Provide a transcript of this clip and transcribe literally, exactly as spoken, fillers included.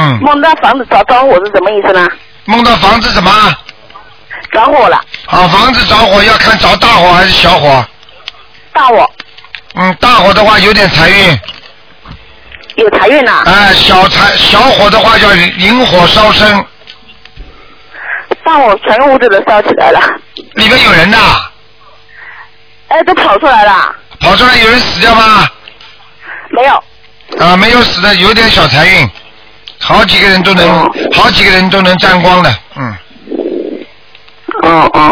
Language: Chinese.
嗯。 梦到房子着着火是什么意思呢？ 梦到房子什么？ 着火了。 啊，房子着火要看着大火还是小火。 大火。 嗯，大火的话有点财运。 有财运呐。 哎，小财小火的话叫引火烧身。 大火全屋子都烧起来了。 里面有人呐。 哎，都跑出来了。 跑出来有人死掉吗？ 没有。 啊，没有死的，有点小财运，好几个人都能，哦、好几个人都能沾光的，嗯。 哦哦。